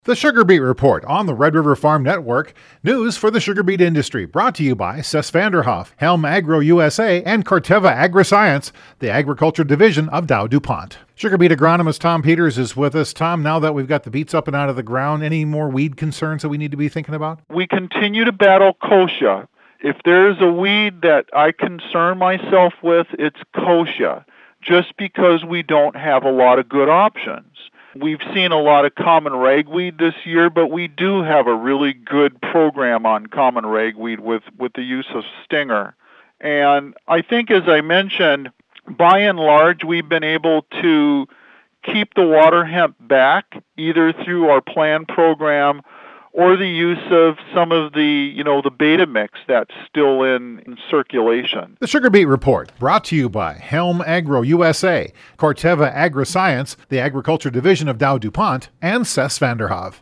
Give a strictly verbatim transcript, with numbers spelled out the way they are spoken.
The Sugar Beet Report on the Red River Farm Network. News for the sugar beet industry brought to you by Cess Vanderhoff, Helm Agro U S A, and Corteva Agriscience, the agriculture division of Dow DuPont. Sugar beet agronomist Tom Peters is with us. Tom, now that we've got the beets up and out of the ground, any more weed concerns that we need to be thinking about? We continue to battle kochia. If there's a weed that I concern myself with, it's kochia, just because we don't have a lot of good options. We've seen a lot of common ragweed this year, but we do have a really good program on common ragweed with, with the use of Stinger. And I think, as I mentioned, by and large, we've been able to keep the water hemp back, either through our plan program or the use of some of the, you know, the beta mix that's still in, in circulation. The Sugar Beet Report, brought to you by Helm Agro U S A, Corteva Agriscience, the agriculture division of Dow DuPont, and Cess Vanderhoff.